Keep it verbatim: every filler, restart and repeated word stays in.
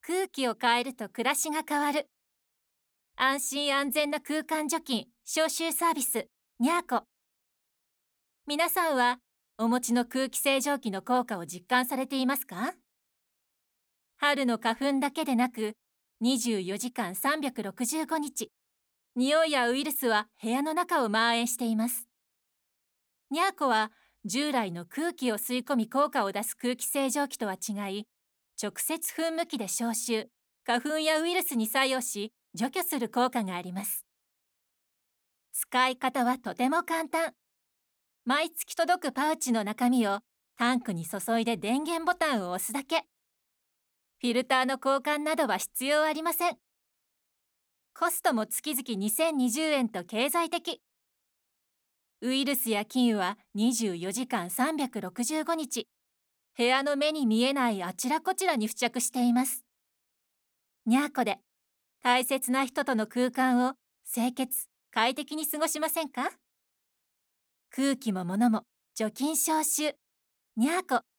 空気を変えると暮らしが変わる。安心安全な空間除菌・消臭サービス、ニャーコ。皆さんは、お持ちの空気清浄機の効果を実感されていますか？春の花粉だけでなく、にじゅうよじかんさんびゃくろくじゅうごにち、匂いやウイルスは部屋の中を蔓延しています。ニャーコは、従来の空気を吸い込み効果を出す空気清浄機とは違い、直接噴霧器で消臭、花粉やウイルスに作用し、除去する効果があります。使い方はとても簡単。毎月届くパウチの中身をタンクに注いで電源ボタンを押すだけ。フィルターの交換などは必要ありません。コストも月々にせんにじゅうえんと経済的。ウイルスや菌はにじゅうよじかんさんびゃくろくじゅうごにち、部屋の目に見えないあちらこちらに付着しています。ニャーコで、大切な人との空間を清潔、快適に過ごしませんか？空気も物も除菌消臭。ニャーコ。